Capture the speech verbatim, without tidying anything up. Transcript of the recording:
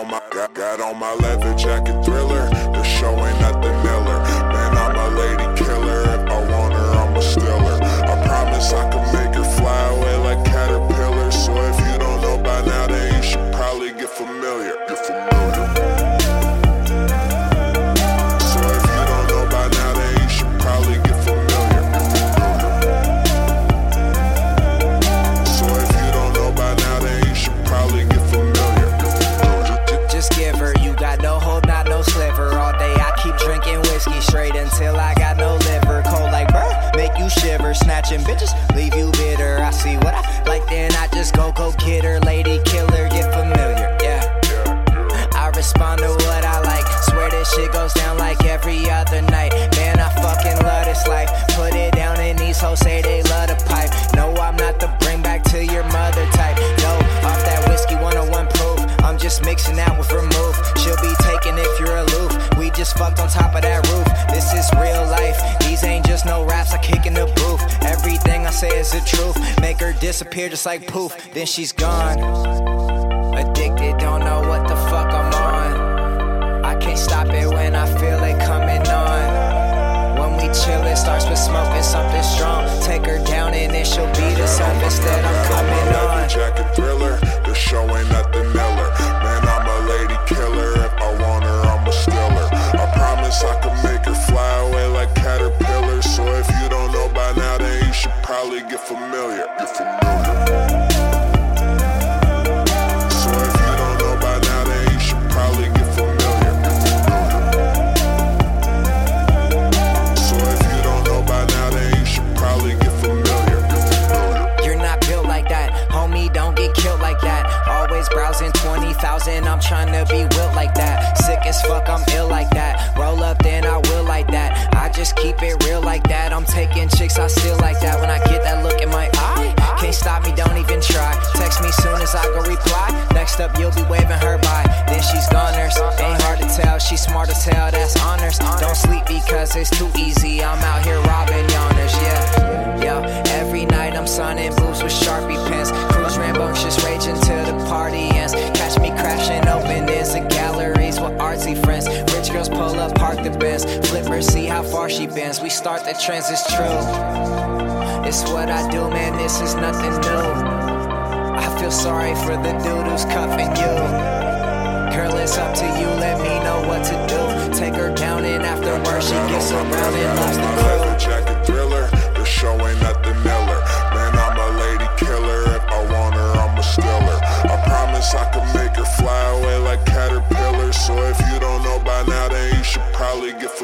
on my, got, got on my leather jacket Thriller. The show ain't nothing iller. Man, I'm a lady killer. If I want her, I'm a stealer. I promise I can make her fly away like caterpillars. So if you don't know by now, then you should probably get familiar. Get familiar. So if you don't know by now, then you should probably get familiar. So if you don't know by now, then you should probably get familiar. Just give her, you got no hold, not no sliver. All day I keep drinking whiskey straight until I got no liver. Cold like bruh, make you shiver. Snatching bitches, leave you bitter. I see what I like, then I just go, go get her. Lady killer, get familiar, yeah. I respond to what I like. Swear this shit goes down like every other night. Man, I fucking love this life. Put it down and these hoes say they love the pipe. No, I'm not the bring back to your mother type. No, off that whiskey one oh one proof. I'm just mixing out with vermouth. She'll be taken if you're aloof. We just fucked on top of that roof. This is real life. These ain't just no raps I kick in the booth. Everything I say is the truth. Make her disappear just like poof. Then she's gone. Addicted, don't know what the fuck I'm on. I can't stop it when I feel it coming on. When we chill, it starts with smoking something strong. Take her down and then she'll be the surface that I'm coming on. Jacket Thriller, the show ain't nothing iller. Man, I'm a lady killer. If I want her, I'm a stealer. I promise I can make her fly away like caterpillars. So if you don't know by now, then you should probably get familiar. Get familiar. So if you don't know by now, then you should probably get familiar. So if you don't know by now, then you should probably get familiar. You're not built like that, homie, don't get killed like that. Always browsing twenty thousand, I'm trying to be wilt like that. Sick as fuck, I'm ill like that. Roll up, then I will like that. I just keep it real like that. I'm taking chicks, I still like that. When I get that look in my eye, can't stop me, don't even try. Text me soon as I go reply. Next up, you'll be waving her by. Then she's goners, ain't hard to tell. She's smart as hell, that's honors. Don't sleep because it's too easy. I'm out here robbing yawners, yeah. Yo, every night I'm signing boots with Sharpie pens. Cruise rambunctious, raging till the party ends. Catch me crashing open ends and galleries with artsy friends. Rich girls pull up, park the Benz. Flip her, see how far she bends. We start the trends, it's true. It's what I do, man, this is nothing new. I feel sorry for the dude who's cuffing you. Girl, it's up to you, let me know what to do. Take her down and afterwards she gets around and loves the crew. Jacket Thriller, the show ain't nothing iller. Man, I'm a lady killer. If I want her, I'm a stealer. I promise I can make her fly away like caterpillars. So if you don't know by now, then you should probably get